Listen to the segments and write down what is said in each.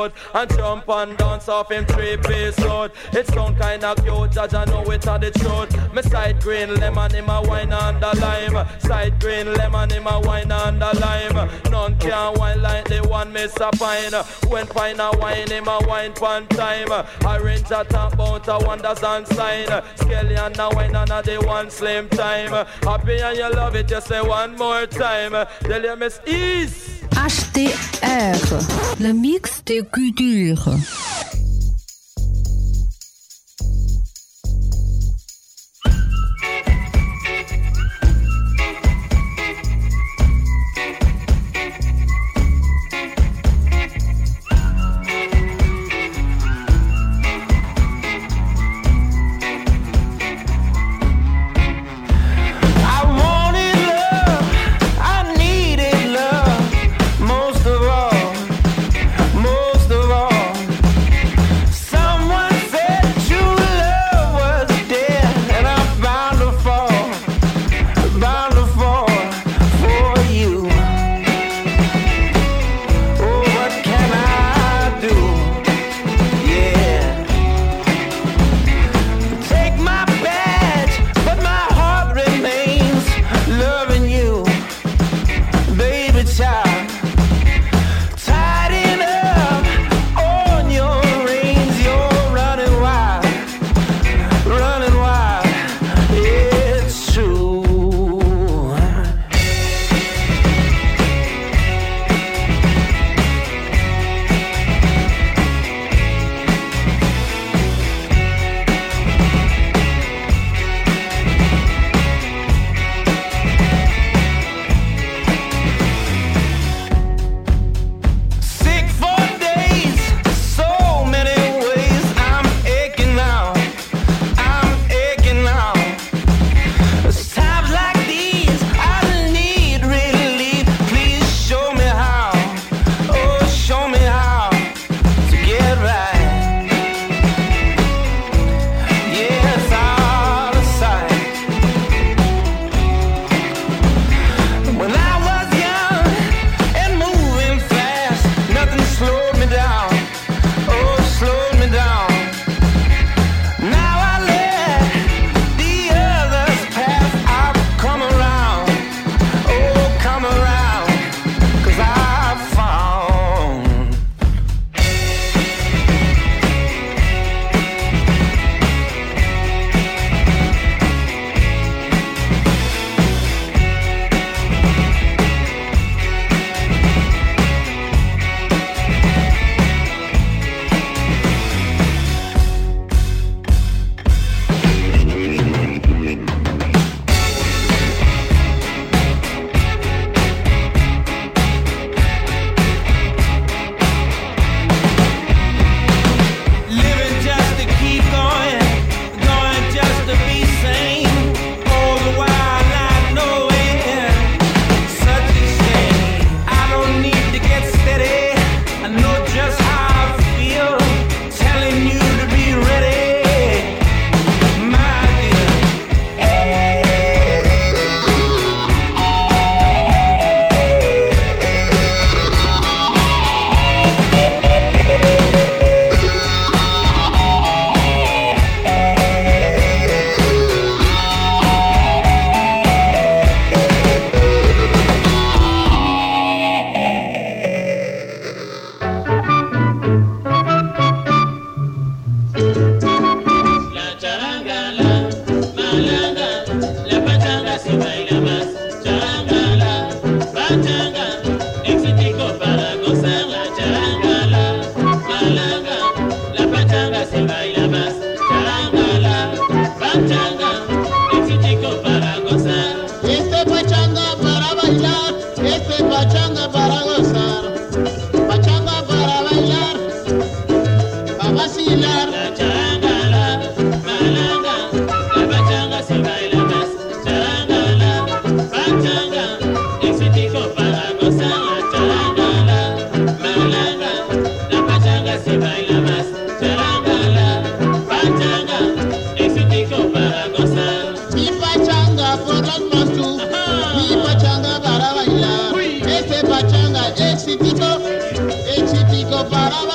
road and jump and dance off him 3-piece suit. It sound kinda cute, judge I know it are the truth. Me side green lemon in my wine and the lime. Side green lemon in my wine and the lime. None can wine like the one Mr. Pine. When Pine a wine in my wine pan time. Orange a top out a wonders and sign. Skelly and a wine and a the one slim time. Happy and you love it, you say one more time. Tell you Miss Ease. HTR, le mix des cultures.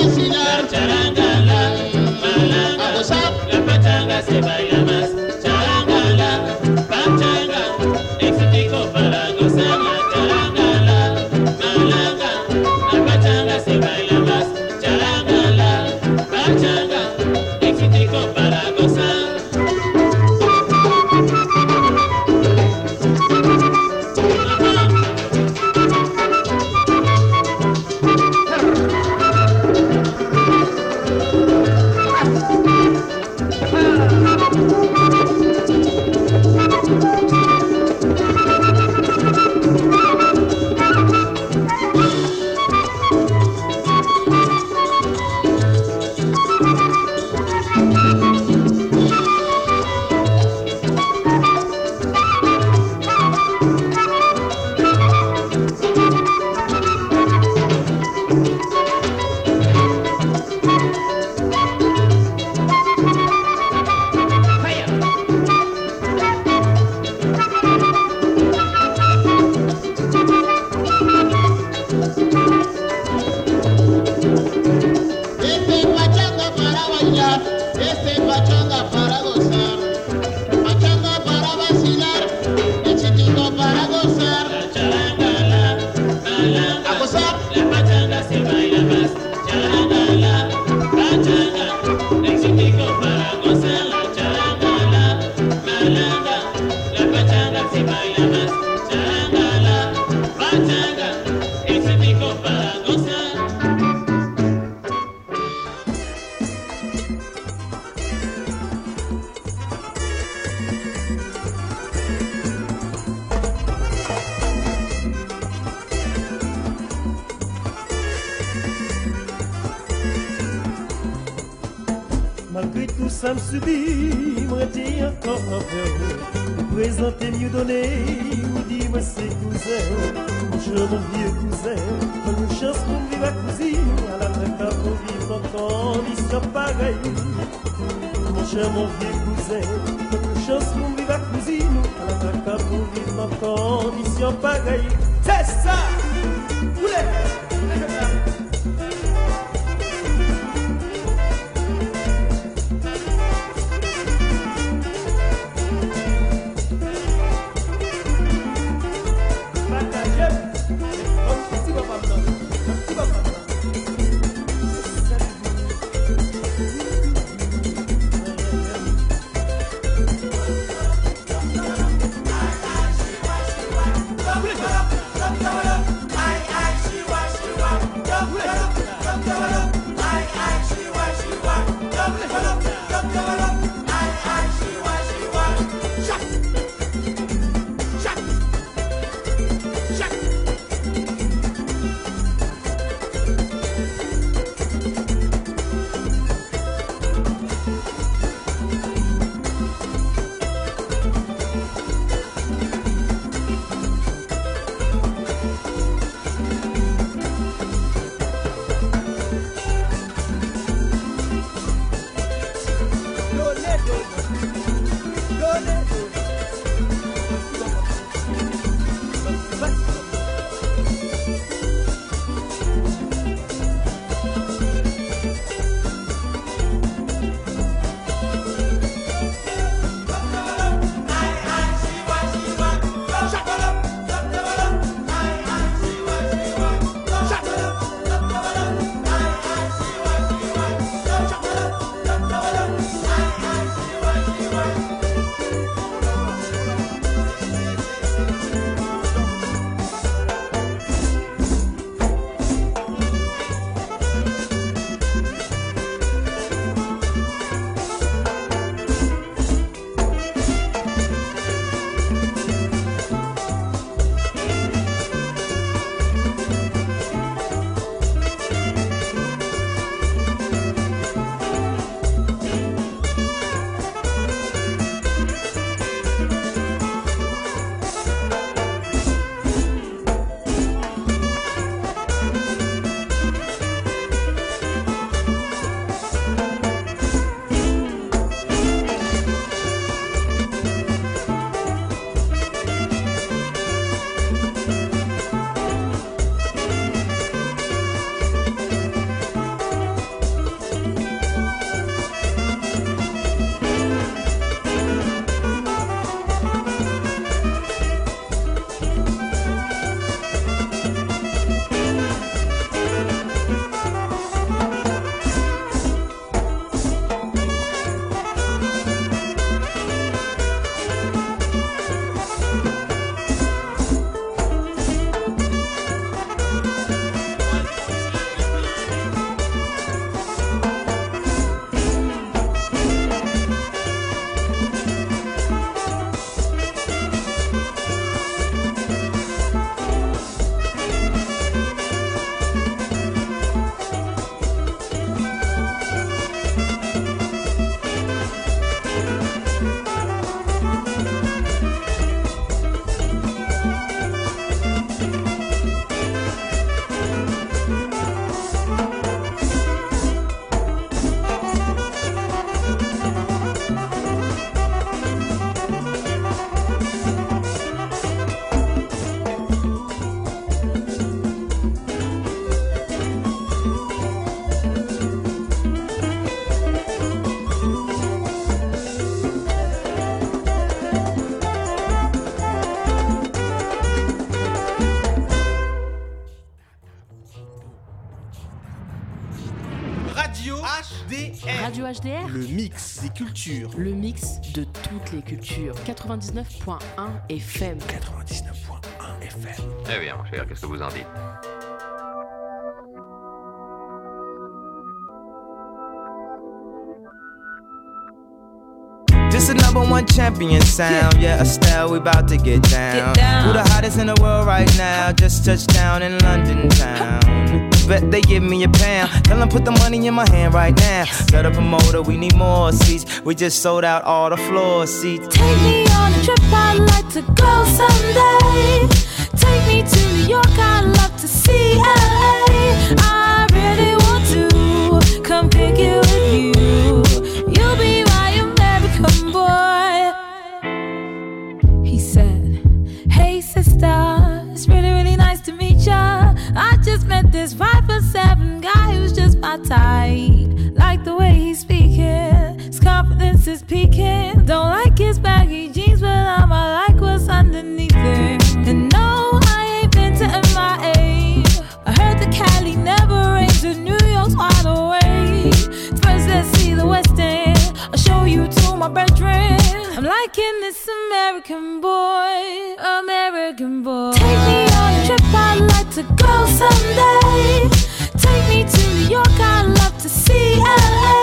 Malgré tout ça me subit, moi t'ai encore envers vous. Présenter mieux donné, ou dis-moi c'est cousin. Mon cher mon vieux cousin, une chance pour vivre à cousine, à la traque pour vivre en condition pareille. Mon cher mon vieux cousin, une chance pour vivre à cousine, à la traque pour vivre en condition pareille. C'est ça! Ay, ay, she was. Radio HDR. Radio HDR. Le mix des cultures. Le mix de toutes les cultures. 99.1 FM. 99.1 FM. Eh bien, mon cher, qu'est-ce que vous en dites? Just a number one champion sound, yeah, Estelle, we about to get down. Who the hottest in the world right now? Just touched down in London town. Bet they give me a pound. Tell them put the money in my hand right now. Set a promoter, we need more seats. We just sold out all the floor seats. Take me on a trip, I'd like to go someday. Take me to New York, I'd love to see LA. I really want to come pick it with you. You'll be my American boy. He said, hey sister, it's really, really nice to meet ya. I just met this 5'7" guy who's just my type. Like the way he's speaking, his confidence is peaking. Don't like his baggy jeans, but I'ma like what's underneath it. And no, I ain't been to MIA. I heard the Cali never rains and New York's wide awake. First let's see the West End, I'll show you to my bedroom. I'm liking this American boy, American boy. Take me on a trip, I'd like to go someday. Take me to New York, I'd love to see LA.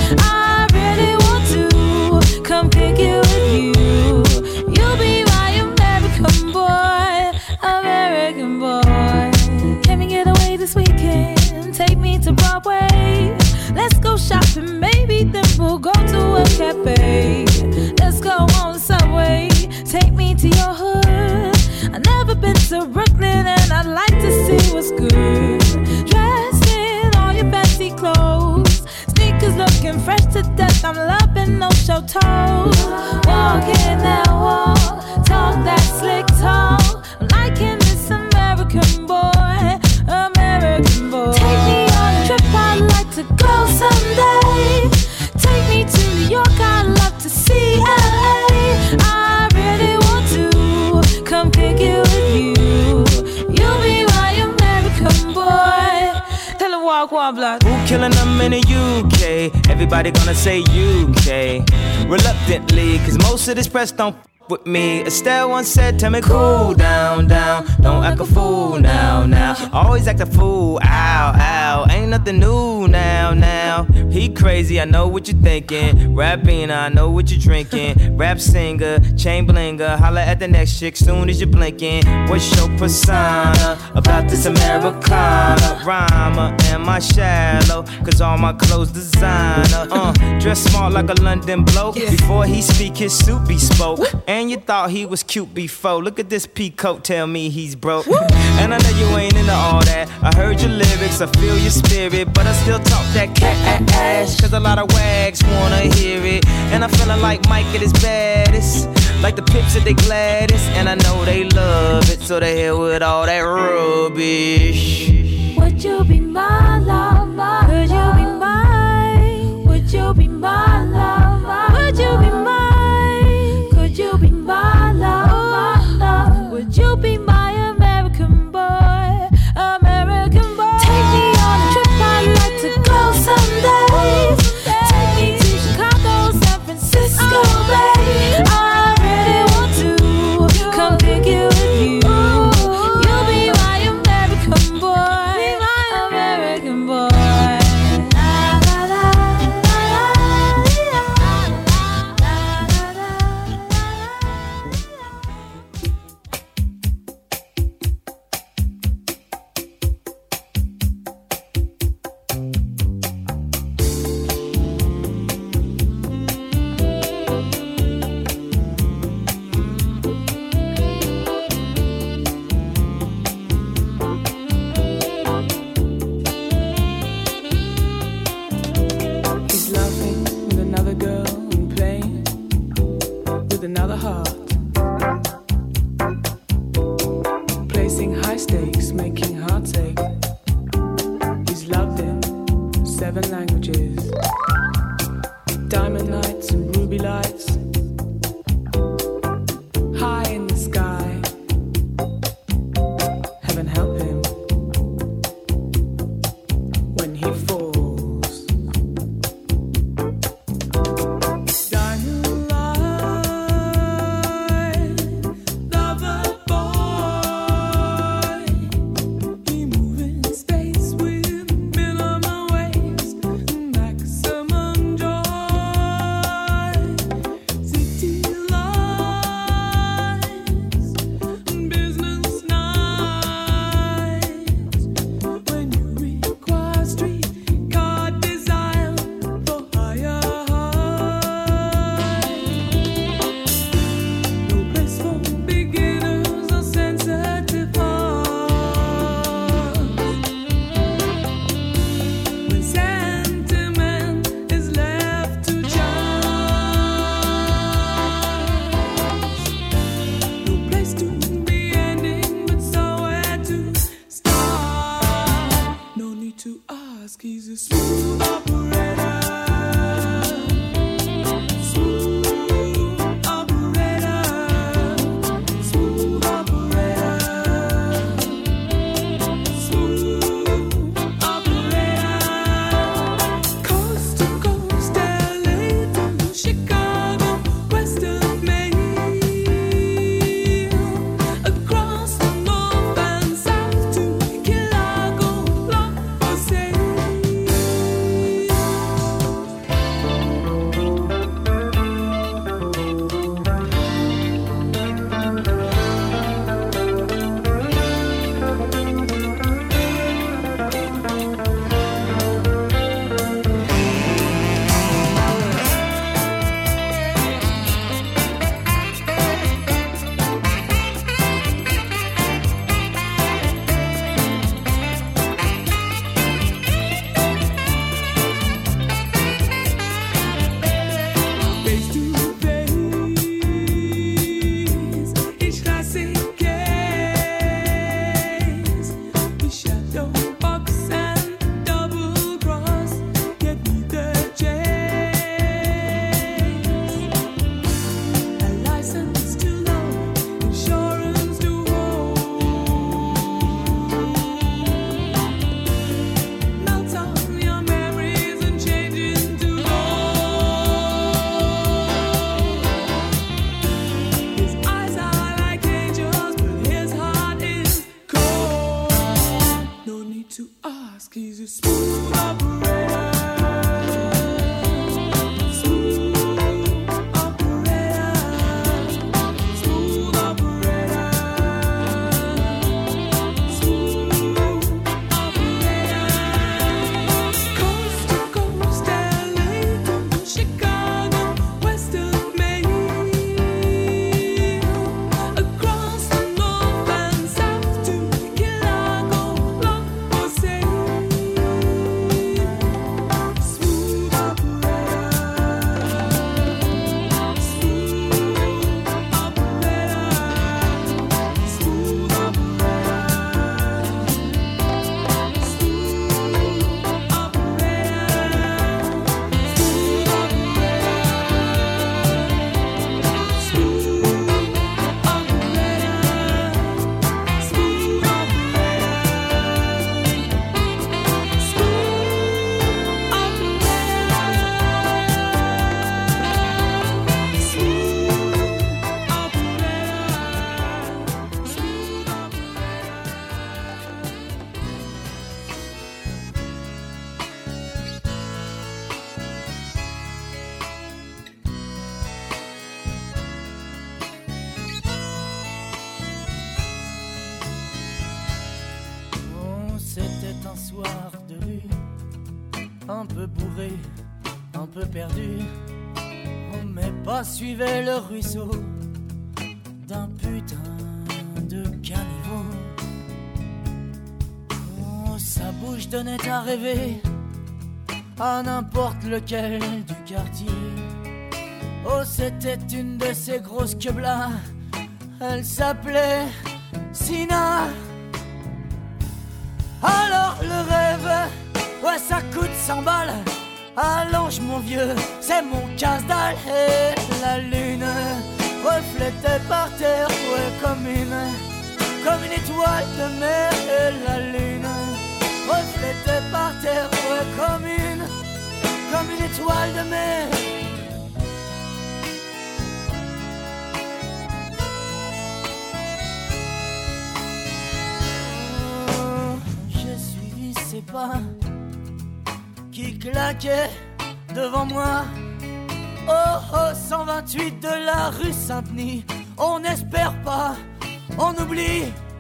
I really want to come pick it with you. You'll be my American boy, American boy. Can we get away this weekend? Take me to Broadway. Let's go shopping, maybe then we'll go to a cafe. Let's go on the subway, take me to your hood. I've never been to Brooklyn and I'd like to see what's good. Dressed in all your fancy clothes, sneakers looking fresh to death. I'm loving no show toes. Walking that walk, talk that slick talk. I'm liking this American boy, American boy. Take me on a trip, I'd like to go someday. Take me to New York, I'd love to see LA. I really want to come kick it with you. You'll be my American boy. Tell him walk one block. Who killing them in the UK? Everybody gonna say UK. Reluctantly, cause most of this press don't with me. Estelle once said, tell me cool down, down. Don't act a fool now, now. Always act a fool, ow, ow. Ain't nothing new now, now. He crazy, I know what you're thinking. Rapping, I know what you're drinking. Rap singer, chain blinger. Holla at the next chick soon as you're blinking. What's your persona about this Americana? Rhymer, am I shallow? Cause all my clothes designer. Dress smart like a London bloke. Before he speak, his suit be spoke. And you thought he was cute before. Look at this peacoat, tell me he's broke. And I know you ain't into all that. I heard your lyrics, I feel your spirit, but I still talk that cat ass. Cause a lot of wags wanna hear it. And I'm feeling like Mike at his baddest. Like the Pips at they gladdest. And I know they love it, so they hell with all that rubbish. Would you be my love, my Could you be mine? Would you be my love, my Would you be mine? Could you be my love, my love? Would you be my American boy, American boy? Take me on a trip, I'd like to go someday. Take me to Chicago, San Francisco, Bay. I really want to come pick it with you. You'll be my American boy, my American boy. When he falls un peu bourré, un peu perdu. Mais pas suivait le ruisseau d'un putain de caniveau. Oh, sa bouche donnait à rêver à n'importe lequel du quartier. Oh, c'était une de ces grosses queblas, elle s'appelait Sina. Alors le rêve, ouais, ça coûte 100 balles. Allonge mon vieux, c'est mon casse-dalle. Et la lune reflétait par terre, ouais, comme une étoile de mer. Et la lune reflétait par terre, ouais, comme une étoile de mer. Oh, j'ai suivi ses pas qui claquait devant moi. Oh, oh, 128 de la rue Saint-Denis. On n'espère pas, on oublie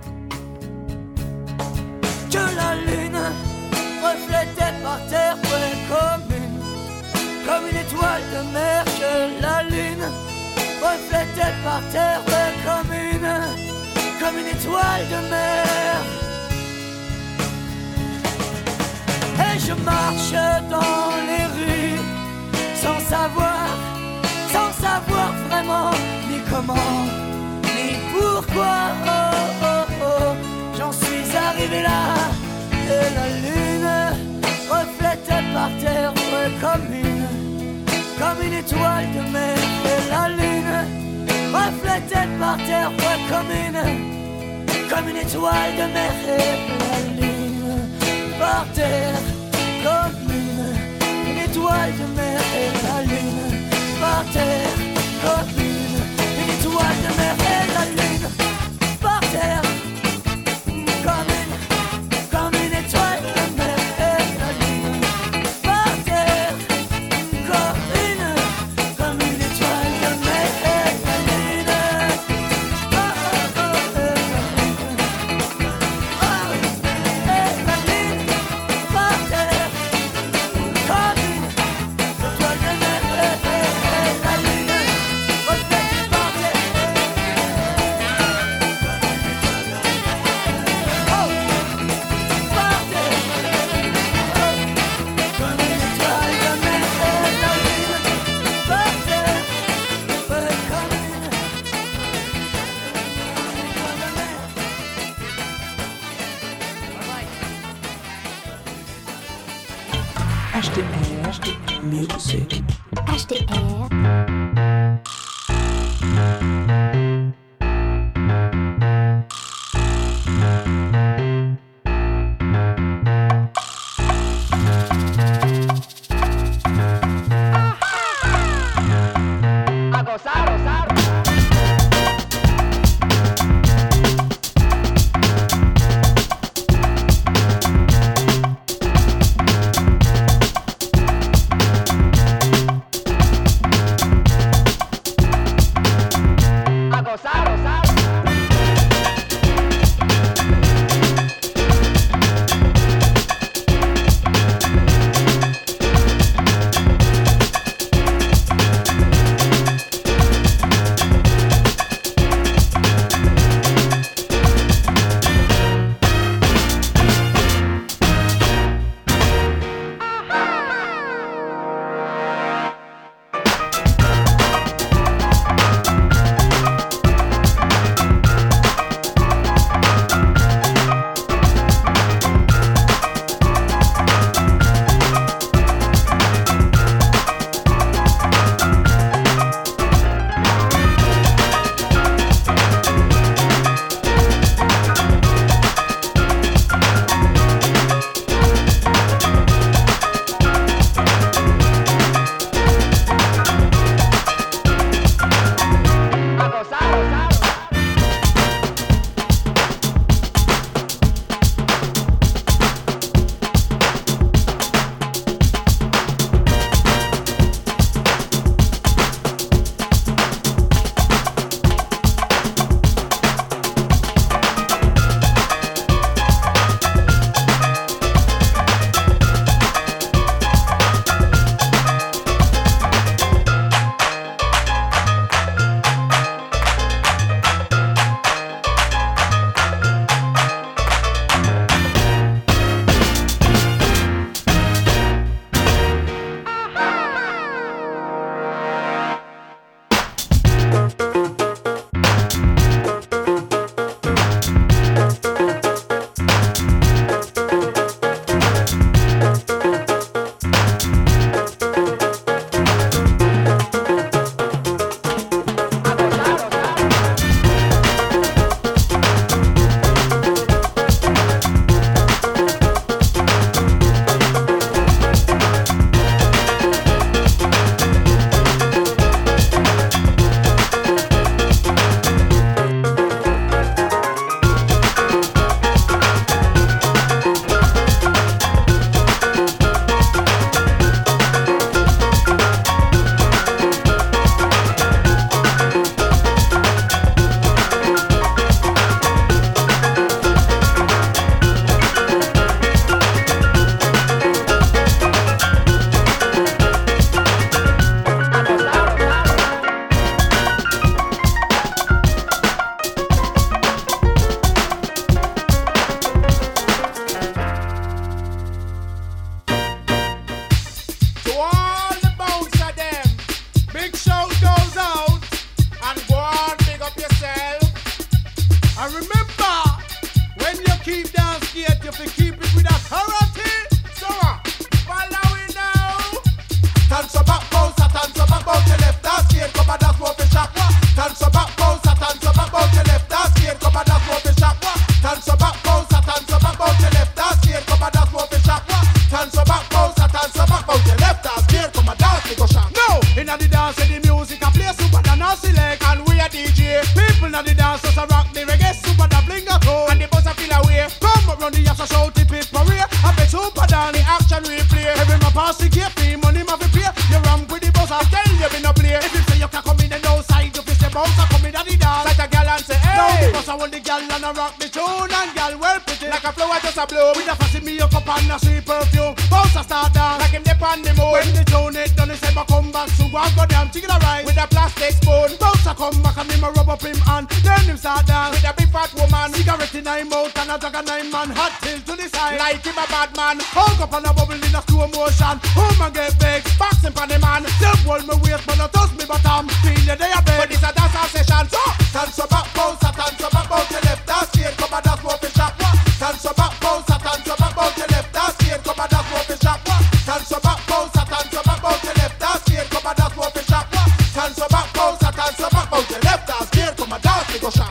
que la lune reflétait par terre, ouais, comme une étoile de mer. Que la lune reflétait par terre, ouais, comme une étoile de mer. Et je marche dans les rues sans savoir vraiment ni comment, ni pourquoi. Oh, oh, oh, j'en suis arrivé là. Et la lune reflète reflétait par terre, ouais, comme une étoile de mer. Et la lune reflétait par terre, ouais, comme une étoile de mer. Et la lune par terre, comme une étoile de mer. Et la lune par terre, comme une étoile de mer. Et la lune par terre, comme une étoile de mer. Et la lune par terre, comme une étoile de mer. Et la lune, et la lune par terre, comme une étoile de mer. Et la lune reflète par terre. HDR Music. HDR. gal and a rock the tune and gal well pretty. Like a flower just a blow. With a fussy me up and a sweet perfume. Bounce a start down like him dip on the moon. When the tune it done, he say, "But come back soon." Go and go down, chicken a ride with a plastic spoon. Bounce a come back and him a rub up him hand. Then him start down with a big fat woman. Cigarette in him mouth and a jug of 9 man. Hot till to the side like him a bad man. Hug up and a bubble in a slow motion. Home and get big, boxing for the man. Still hold me waist but not touch me bottom. Feel you there bed. But this a dance session. So dance up back, bounce a dance up back, bounce your left. That's straight, come and dance for the shop. Dance up back, bounce a dance up back, bounce your left. That's straight, come and dance for the shop. Dance up back, bounce a dance up back, bounce your left. That's straight, come and dance for the shop. Dance up back, bounce a dance up back, bounce your left. That's straight, come and dance for the shop.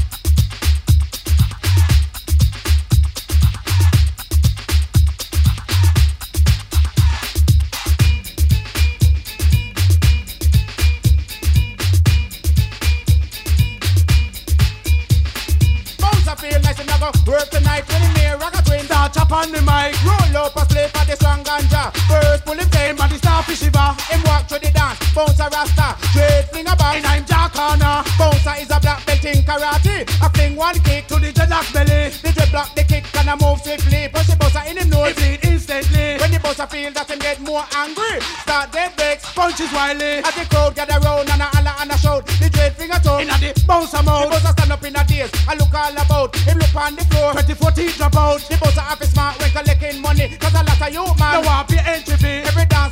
Work tonight when him here rock a twin. Start chop on the mic, roll up a slip for the strong ganja. First pull him flame and the starfish shiver. Him walk through the dance, bounce a rasta. Straight fling a ball, and I'm Jack Corner. Bouncer is a black belt in karate. I fling one kick to the dreadlock belly. The dreadlock the kick and I move swiftly. Push the bouncer in him nose, bleed instantly. When the bouncer feel that him get more angry, start dead breaks, punches wildly. As the crowd gather round and a holler and a shout. The dread finger toe in the bouncer mouth. The bouncer stand up in a daze, I look all about. Him look on the floor, 24 teeth drop out. The bouncer have a smart when collecting money, cause a lot of you man don't want pay entry fee. Every dance